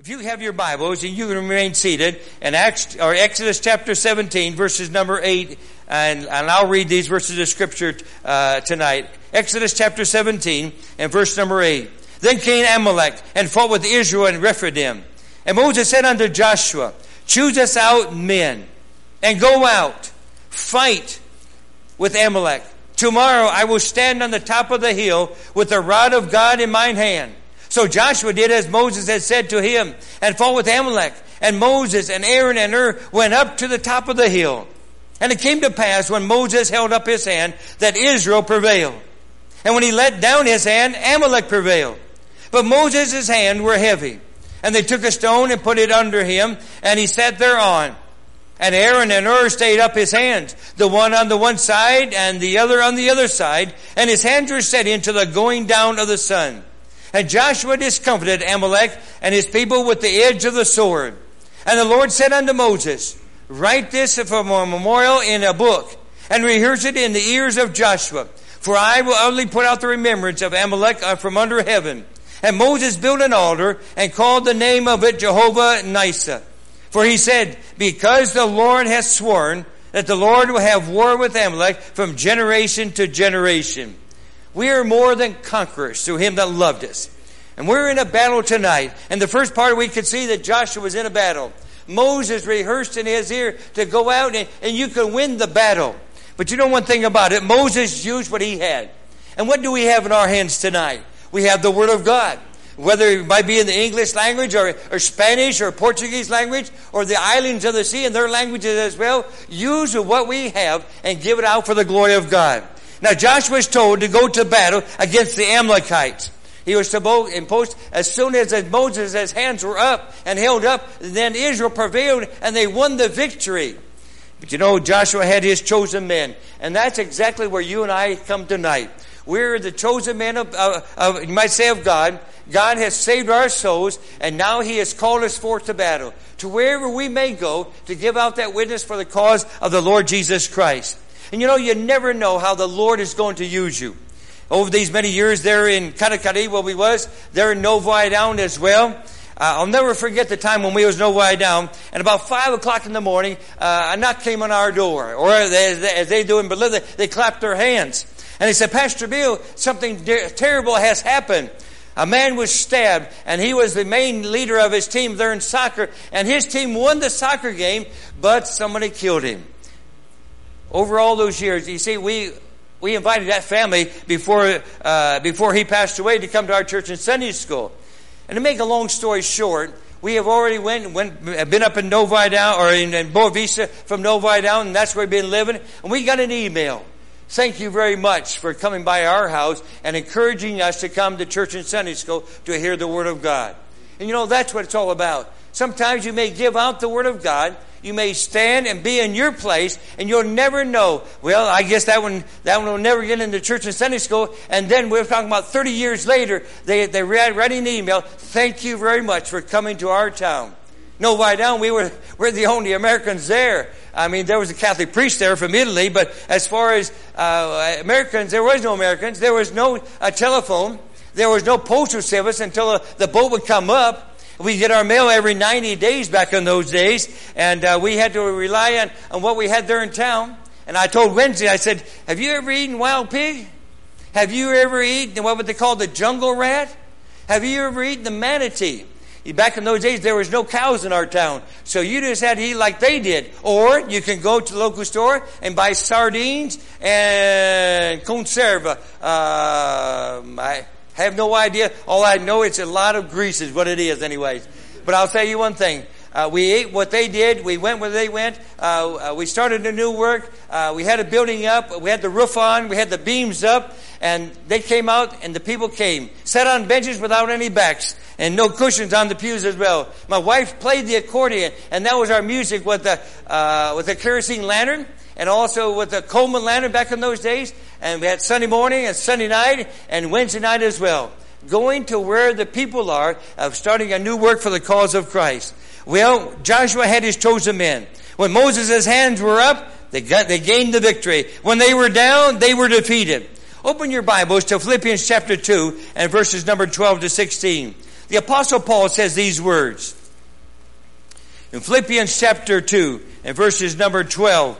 If you have your Bibles, and you can remain seated, in Exodus chapter 17, verses number 8, and I'll read these verses of Scripture tonight. Exodus chapter 17, and verse number 8. Then came Amalek, and fought with Israel and Rephidim. And Moses said unto Joshua, choose us out men, and go out, fight with Amalek. Tomorrow I will stand on the top of the hill with the rod of God in mine hand. So Joshua did as Moses had said to him, and fought with Amalek. And Moses and Aaron and Hur went up to the top of the hill. And it came to pass, when Moses held up his hand, that Israel prevailed. And when he let down his hand, Amalek prevailed. But Moses' hands were heavy. And they took a stone and put it under him, and he sat thereon. And Aaron and Hur stayed up his hands, the one on the one side, and the other on the other side. And his hands were set into the going down of the sun. And Joshua discomfited Amalek and his people with the edge of the sword. And the Lord said unto Moses, write this for a memorial in a book, and rehearse it in the ears of Joshua. For I will utterly put out the remembrance of Amalek from under heaven. And Moses built an altar, and called the name of it Jehovah Nissi. For he said, because the Lord hath sworn that the Lord will have war with Amalek from generation to generation. We are more than conquerors through him that loved us. And we're in a battle tonight. And the first part, we could see that Joshua was in a battle. Moses rehearsed in his ear to go out, and you can win the battle. But you know one thing about it, Moses used what he had. And what do we have in our hands tonight? We have the Word of God. Whether it might be in the English language or Spanish or Portuguese language or the islands of the sea and their languages as well, use what we have and give it out for the glory of God. Now Joshua was told to go to battle against the Amalekites. He was to impose as soon as Moses' hands were up and held up, then Israel prevailed and they won the victory. But you know, Joshua had his chosen men, and that's exactly where you and I come tonight. We're the chosen men of you might say, of God. God has saved our souls, and now He has called us forth to battle, to wherever we may go, to give out that witness for the cause of the Lord Jesus Christ. And you know, you never know how the Lord is going to use you. Over these many years there in Katakari, where we was, there in Novi Down as well. I'll never forget the time when we was Novi Down, and about 5 o'clock in the morning, a knock came on our door, or as they do in Bolivia, they clapped their hands. And they said, Pastor Bill, something terrible has happened. A man was stabbed, and he was the main leader of his team there in soccer, and his team won the soccer game, but somebody killed him. Over all those years, you see, we invited that family before he passed away to come to our church in Sunday school. And to make a long story short, we have already been up in Novi Down, or in Boa Vista from Novi Down, and that's where we've been living. And we got an email. Thank you very much for coming by our house and encouraging us to come to church and Sunday school to hear the Word of God. And you know, that's what it's all about. Sometimes you may give out the Word of God. You may stand and be in your place, and you'll never know. Well, I guess that one will never get into church and Sunday school. And then we're talking about 30 years later, they write an email. Thank you very much for coming to our town. Novi Down, we're the only Americans there. I mean, there was a Catholic priest there from Italy, but as far as Americans, there was no Americans. There was no telephone. There was no postal service until the boat would come up. We get our mail every 90 days back in those days, and we had to rely on what we had there in town. And I told Wednesday, I said, have you ever eaten wild pig? Have you ever eaten what they call the jungle rat? Have you ever eaten the manatee? Back in those days, there was no cows in our town, so you just had to eat like they did. Or you can go to the local store and buy sardines and conserva. I have no idea. All I know, it's a lot of grease is what it is anyways. But I'll tell you one thing. We ate what they did. We went where they went. We started a new work. We had a building up. We had the roof on. We had the beams up. And they came out, and the people came. Sat on benches without any backs. And no cushions on the pews as well. My wife played the accordion. And that was our music with the kerosene lantern. And also with the Coleman lantern back in those days. And we had Sunday morning and Sunday night and Wednesday night as well. Going to where the people are, starting a new work for the cause of Christ. Well, Joshua had his chosen men. When Moses' hands were up, they gained the victory. When they were down, they were defeated. Open your Bibles to Philippians chapter 2 and verses number 12 to 16. The Apostle Paul says these words in Philippians chapter 2 and verses number 12.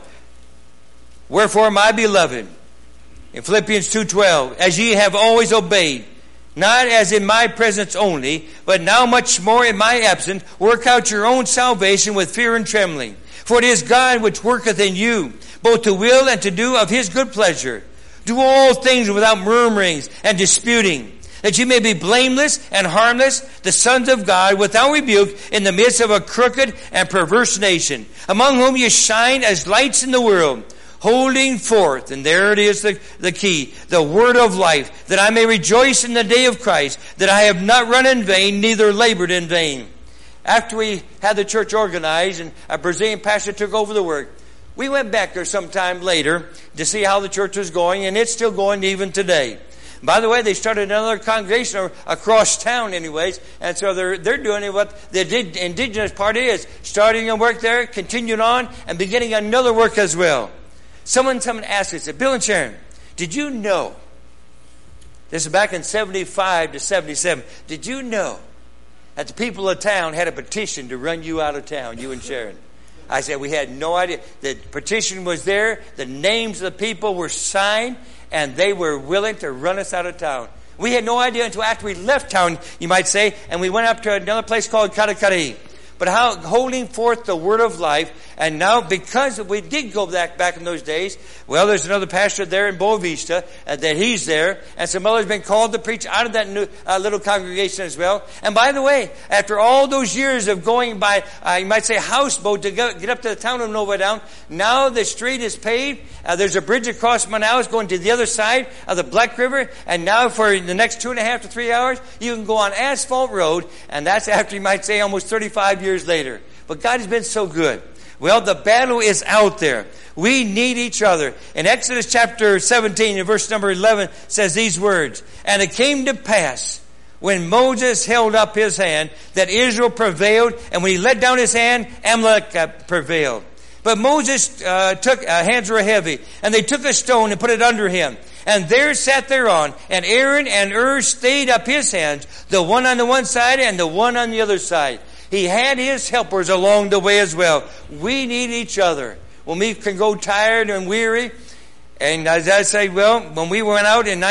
Wherefore, my beloved, in Philippians 2:12, as ye have always obeyed, not as in my presence only, but now much more in my absence, work out your own salvation with fear and trembling. For it is God which worketh in you, both to will and to do of his good pleasure. Do all things without murmurings and disputing, that ye may be blameless and harmless, the sons of God, without rebuke, in the midst of a crooked and perverse nation, among whom ye shine as lights in the world, holding forth, and there it is the key, the word of life, that I may rejoice in the day of Christ, that I have not run in vain, neither labored in vain. After we had the church organized and a Brazilian pastor took over the work, we went back there sometime later to see how the church was going, and it's still going even today. By the way, they started another congregation across town anyways, and so they're doing what the indigenous part is, starting a work there, continuing on, and beginning another work as well. Someone asked me, said, Bill and Sharon, did you know, this is back in 75 to 77, did you know that the people of town had a petition to run you out of town, you and Sharon? I said, we had no idea. The petition was there, the names of the people were signed, and they were willing to run us out of town. We had no idea until after we left town, you might say, and we went up to another place called Karakari. But how holding forth the word of life, and now because we did go back in those days, well, there's another pastor there in Boa Vista that he's there, and some others been called to preach out of that new little congregation as well. And by the way, after all those years of going by, you might say houseboat to get up to the town of Nova Down, now the street is paved. There's a bridge across Manaus going to the other side of the Black River, and now for the next 2.5 to 3 hours, you can go on asphalt road, and that's after you might say almost 35 years later. But God has been so good. Well, the battle is out there. We need each other. In Exodus chapter 17 and verse number 11 says these words, And it came to pass when Moses held up his hand that Israel prevailed, and when he let down his hand, Amalek prevailed. But Moses hands were heavy, and they took a stone and put it under him. And there sat thereon, and Aaron and Ur stayed up his hands, the one on the one side and the one on the other side. He had his helpers along the way as well. We need each other. When we can go tired and weary, and as I say, well, when we went out in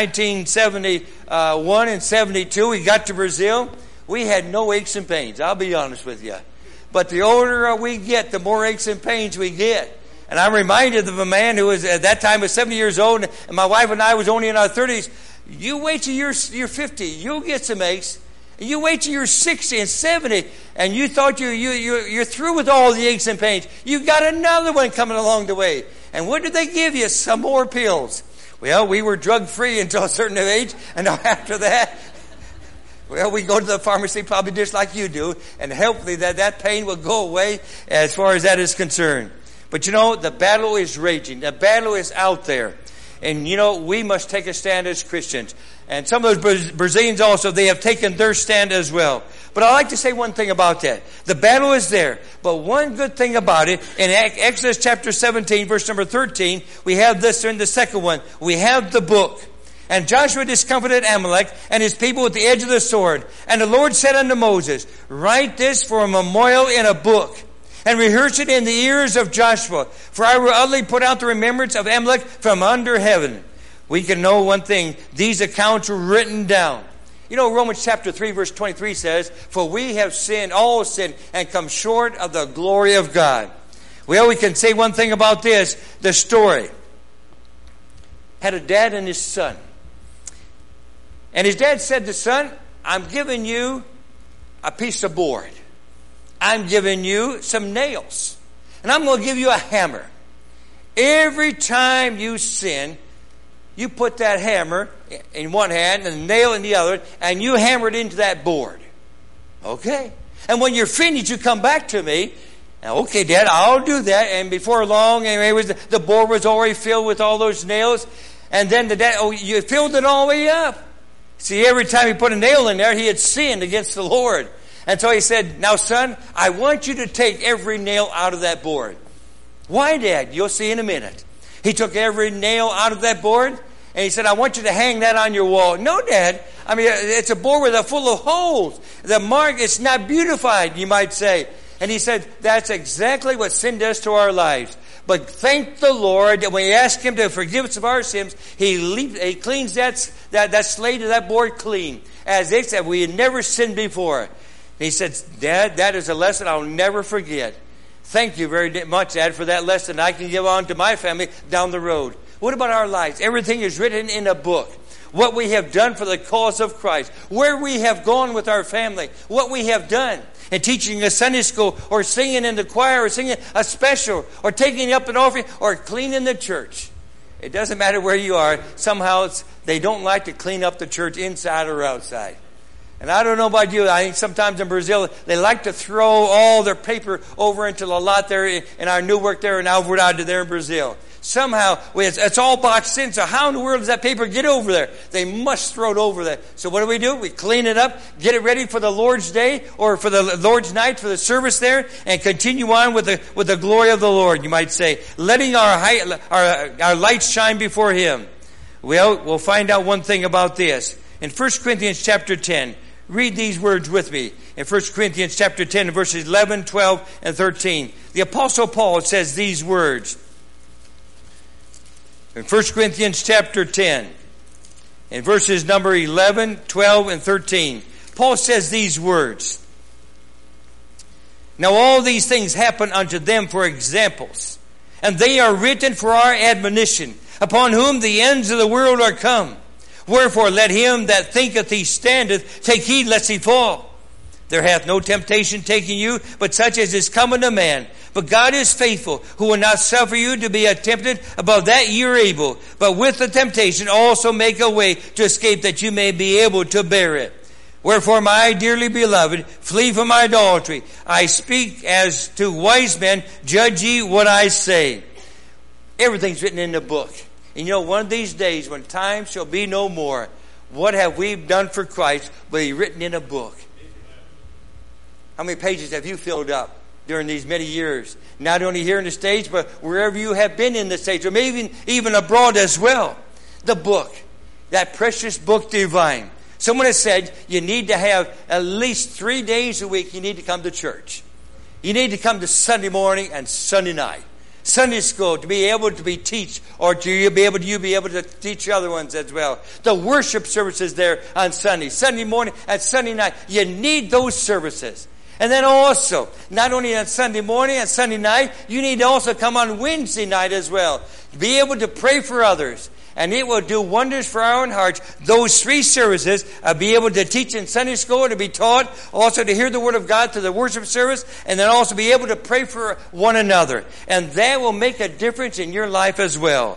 1971 and 72, we got to Brazil, we had no aches and pains. I'll be honest with you. But the older we get, the more aches and pains we get. And I'm reminded of a man who was at that time was 70 years old, and my wife and I was only in our 30s. You wait till you're 50, you'll get some aches. You wait till you're 60 and 70, and you thought you're through with all the aches and pains. You got another one coming along the way. And what did they give you? Some more pills. Well, we were drug-free until a certain age, and now after that, well, we go to the pharmacy probably just like you do, and hopefully that pain will go away as far as that is concerned. But you know, the battle is raging. The battle is out there. And you know, we must take a stand as Christians. And some of those Brazilians also, they have taken their stand as well. But I'd like to say one thing about that. The battle is there. But one good thing about it, in Exodus chapter 17, verse number 13, we have this in the second one. We have the book. And Joshua discomfited Amalek and his people with the edge of the sword. And the Lord said unto Moses, Write this for a memorial in a book, and rehearse it in the ears of Joshua. For I will utterly put out the remembrance of Amalek from under heaven. We can know one thing. These accounts were written down. You know, Romans chapter 3 verse 23 says, For we have sinned, all sinned, and come short of the glory of God. Well, we can say one thing about this. The story had a dad and his son. And his dad said to son, I'm giving you a piece of board. I'm giving you some nails. And I'm going to give you a hammer. Every time you sin, you put that hammer in one hand and the nail in the other, and you hammer it into that board. Okay? And when you're finished, you come back to me. Okay, Dad, I'll do that. And before long, the board was already filled with all those nails. And then the dad, you filled it all the way up. See, every time he put a nail in there, he had sinned against the Lord. And so he said, Now, son, I want you to take every nail out of that board. Why, Dad? You'll see in a minute. He took every nail out of that board, And he said, I want you to hang that on your wall. No, Dad. I mean, it's a board with full of holes. The mark, it's not beautified, you might say. And he said, that's exactly what sin does to our lives. But thank the Lord that when we ask Him to forgive us of our sins, He cleans that slate of that board clean. As they said, we had never sinned before. And he said, Dad, that is a lesson I'll never forget. Thank you very much, Dad, for that lesson I can give on to my family down the road. What about our lives? Everything is written in a book. What we have done for the cause of Christ. Where we have gone with our family. What we have done. And teaching a Sunday school, or singing in the choir, or singing a special, or taking up an offering, or cleaning the church. It doesn't matter where you are. Somehow they don't like to clean up the church inside or outside. And I don't know about you, I think sometimes in Brazil, they like to throw all their paper over into the lot there in our Newark there in Alvorada there in Brazil. Somehow, it's all boxed in, so how in the world does that paper get over there? They must throw it over there. So what do? We clean it up, get it ready for the Lord's Day, or for the Lord's night, for the service there, and continue on with the glory of the Lord, you might say. Letting our lights shine before Him. Well, we'll find out one thing about this. In 1 Corinthians chapter 10, read these words with me. In 1 Corinthians chapter 10, verses 11, 12, and 13. The Apostle Paul says these words. In 1 Corinthians chapter 10, in verses number 11, 12, and 13, Paul says these words. Now all these things happen unto them for examples, and they are written for our admonition, upon whom the ends of the world are come. Wherefore let him that thinketh he standeth take heed lest he fall. There hath no temptation taken you, but such as is common to man. But God is faithful, who will not suffer you to be tempted above that ye are able, but with the temptation also make a way to escape, that you may be able to bear it. Wherefore, my dearly beloved, flee from idolatry. I speak as to wise men, judge ye what I say. Everything's written in the book. And you know, one of these days, when time shall be no more, what have we done for Christ will be written in a book. How many pages have you filled up during these many years? Not only here in the States, but wherever you have been in the States, or maybe even abroad as well. The book, that precious book divine. Someone has said you need to have at least 3 days a week you need to come to church. You need to come to Sunday morning and Sunday night. Sunday school to be able to be teach, or to you be able to teach other ones as well. The worship services there on Sunday, Sunday morning and Sunday night. You need those services. And then also, not only on Sunday morning and Sunday night, you need to also come on Wednesday night as well. Be able to pray for others. And it will do wonders for our own hearts. Those 3 services, be able to teach in Sunday school, to be taught, also to hear the Word of God through the worship service, and then also be able to pray for one another. And that will make a difference in your life as well.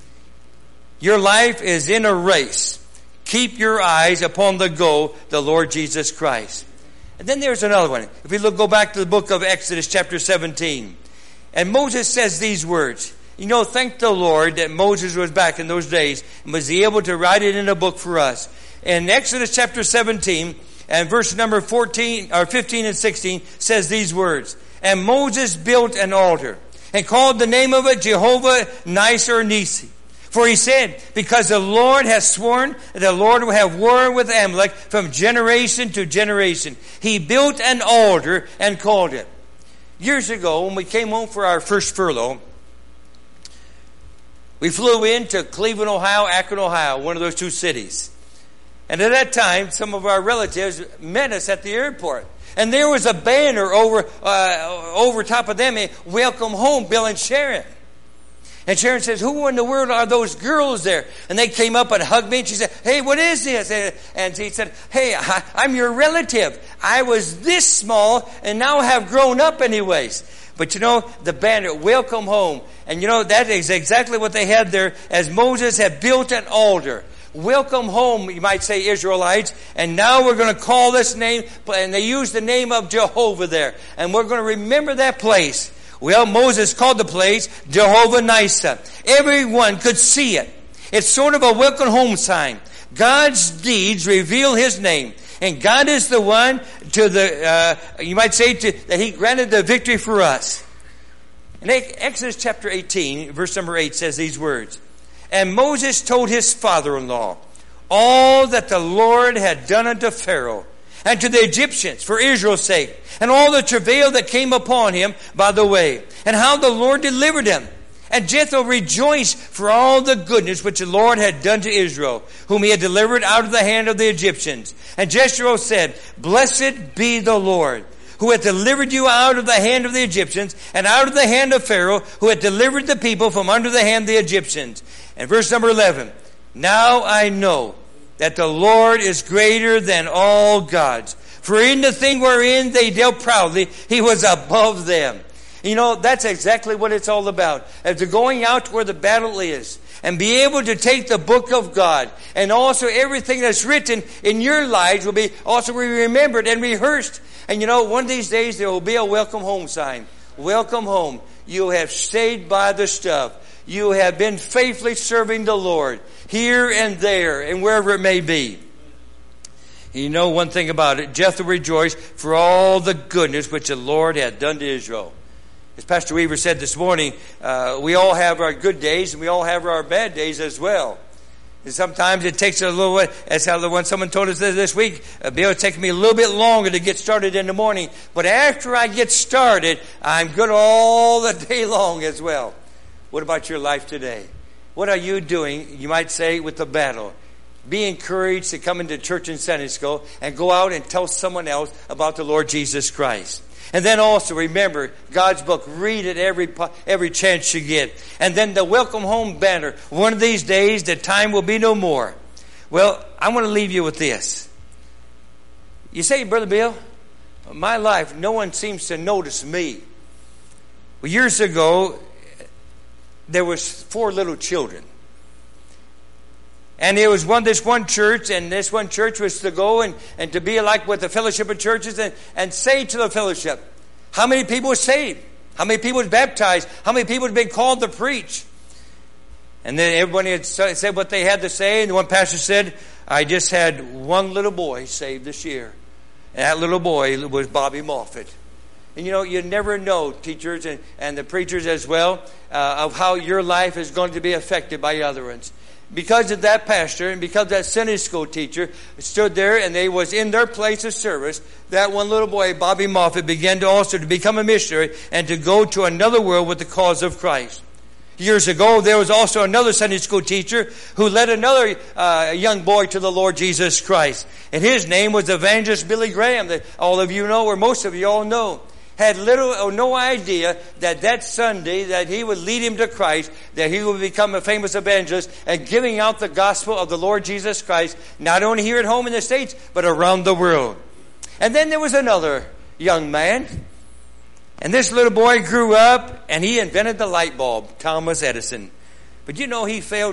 Your life is in a race. Keep your eyes upon the goal, the Lord Jesus Christ. And then there's another one. If we go back to the book of Exodus chapter 17. And Moses says these words. You know, thank the Lord that Moses was back in those days and was able to write it in a book for us. In Exodus chapter 17 and verse number 15 and 16 says these words. And Moses built an altar and called the name of it Jehovah Nissi. For he said, because the Lord has sworn that the Lord will have war with Amalek from generation to generation. He built an altar and called it. Years ago, when we came home for our first furlough, we flew into Cleveland, Ohio, Akron, Ohio, one of those 2 cities. And at that time, some of our relatives met us at the airport. And there was a banner over top of them, welcome home, Bill and Sharon. And Sharon says, who in the world are those girls there? And they came up and hugged me, and she said, hey, what is this? And he said, hey, I'm your relative. I was this small and now have grown up anyways. But you know, the banner, welcome home. And you know, that is exactly what they had there, as Moses had built an altar. Welcome home, you might say, Israelites. And now we're going to call this name, and they used the name of Jehovah there. And we're going to remember that place. Well, Moses called the place Jehovah Nissi. Everyone could see it. It's sort of a welcome home sign. God's deeds reveal His name. And God is the one you might say that He granted the victory for us. In Exodus chapter 18, verse number 8 says these words. And Moses told his father-in-law all that the Lord had done unto Pharaoh and to the Egyptians for Israel's sake, and all the travail that came upon him by the way, and how the Lord delivered him. And Jethro rejoiced for all the goodness which the Lord had done to Israel, whom he had delivered out of the hand of the Egyptians. And Jethro said, Blessed be the Lord, who hath delivered you out of the hand of the Egyptians, and out of the hand of Pharaoh, who hath delivered the people from under the hand of the Egyptians. And verse number 11, Now I know that the Lord is greater than all gods. For in the thing wherein they dealt proudly, he was above them. You know, that's exactly what it's all about. After going out to where the battle is, and be able to take the book of God, and also everything that's written in your lives will be also remembered and rehearsed. And you know, one of these days there will be a welcome home sign. Welcome home. You have stayed by the stuff. You have been faithfully serving the Lord here and there and wherever it may be. You know one thing about it. Jethro rejoiced for all the goodness which the Lord had done to Israel. As Pastor Weaver said this morning, we all have our good days and we all have our bad days as well. And sometimes it takes a little bit, as how when someone told us this week, it'll take me a little bit longer to get started in the morning. But after I get started, I'm good all the day long as well. What about your life today? What are you doing, you might say, with the battle? Be encouraged to come into church and Sunday school and go out and tell someone else about the Lord Jesus Christ. And then also remember God's book. Read it every chance you get. And then the welcome home banner. One of these days the time will be no more. Well, I want to leave you with this. You say, Brother Bill, my life, no one seems to notice me. Well, years ago, there was 4 little children. And it was this one church, and this one church was to go and to be like with the fellowship of churches and say to the fellowship, how many people were saved? How many people were baptized? How many people had been called to preach? And then everybody had said what they had to say, and the one pastor said, I just had one little boy saved this year. And that little boy was Bobby Moffett. And you know, you never know, teachers and the preachers as well, of how your life is going to be affected by other ones. Because of that pastor and because that Sunday school teacher stood there and they was in their place of service, that one little boy, Bobby Moffett, began to also to become a missionary and to go to another world with the cause of Christ. Years ago, there was also another Sunday school teacher who led another young boy to the Lord Jesus Christ. And his name was Evangelist Billy Graham, that all of you know, or most of you all know. Had little or no idea that Sunday that he would lead him to Christ, that he would become a famous evangelist and giving out the gospel of the Lord Jesus Christ, not only here at home in the States, but around the world. And then there was another young man, and this little boy grew up and he invented the light bulb, Thomas Edison. But you know, he failed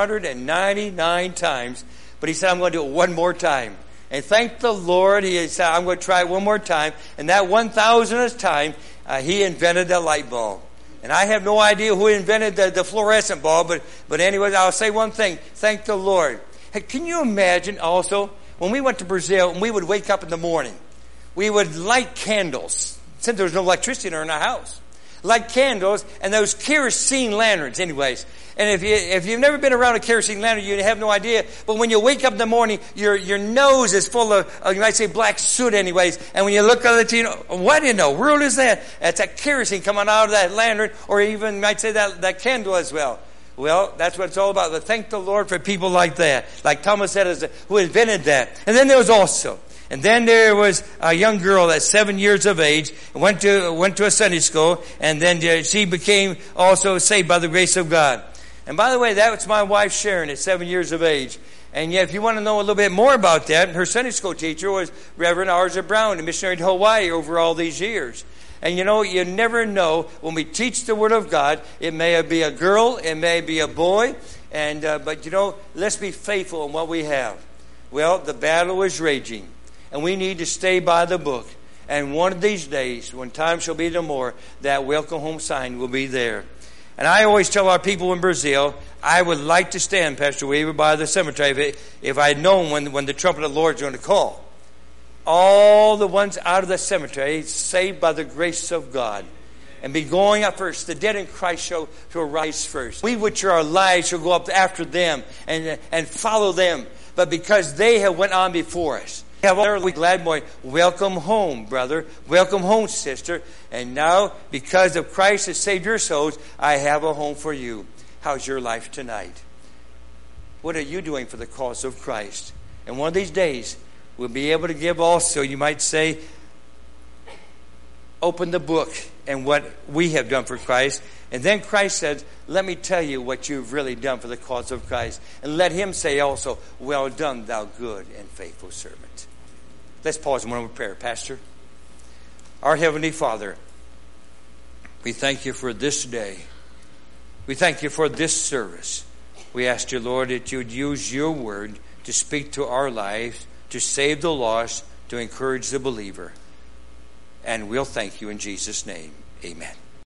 999 times, but he said, I'm going to do it one more time. And thank the Lord, he said, I'm going to try it one more time. And that 1,000th time, he invented the light bulb. And I have no idea who invented the fluorescent bulb, but anyway, I'll say one thing. Thank the Lord. Hey, can you imagine also, when we went to Brazil and we would wake up in the morning, we would light candles, since there was no electricity in our house. Light candles and those kerosene lanterns anyways. And if you've never been around a kerosene lantern, you have no idea. But when you wake up in the morning, your nose is full of, you might say, black soot anyways. And when you look at it, you know, what in the world is that? It's that kerosene coming out of that lantern, or even, you might say, that candle as well. Well, that's what it's all about. But thank the Lord for people like that. Like Thomas Edison, who invented that. And then there was a young girl that's 7 years of age, went to a Sunday school, and then she became also saved by the grace of God. And by the way, that was my wife Sharon at 7 years of age. And yet, if you want to know a little bit more about that, her Sunday school teacher was Reverend Arza Brown, a missionary to Hawaii over all these years. And you know, you never know when we teach the Word of God. It may be a girl, it may be a boy, but you know, let's be faithful in what we have. Well, the battle is raging, and we need to stay by the book. And one of these days, when time shall be no more, that welcome home sign will be there. And I always tell our people in Brazil, I would like to stand, Pastor Weaver, by the cemetery if I had known when the trumpet of the Lord is going to call. All the ones out of the cemetery saved by the grace of God. and be going up first. The dead in Christ shall rise first. We which are alive shall go up after them and follow them. But because they have went on before us. Have all glad boy. Welcome home, brother. Welcome home, sister. And now, because of Christ has saved your souls, I have a home for you. How's your life tonight? What are you doing for the cause of Christ? And one of these days, we'll be able to give also, you might say, open the book and what we have done for Christ. And then Christ said, let me tell you what you've really done for the cause of Christ. And let him say also, well done, thou good and faithful servant. Let's pause and one more prayer. Pastor, our Heavenly Father, we thank you for this day. We thank you for this service. We ask you, Lord, that you would use your word to speak to our lives, to save the lost, to encourage the believer. And we'll thank you in Jesus' name. Amen.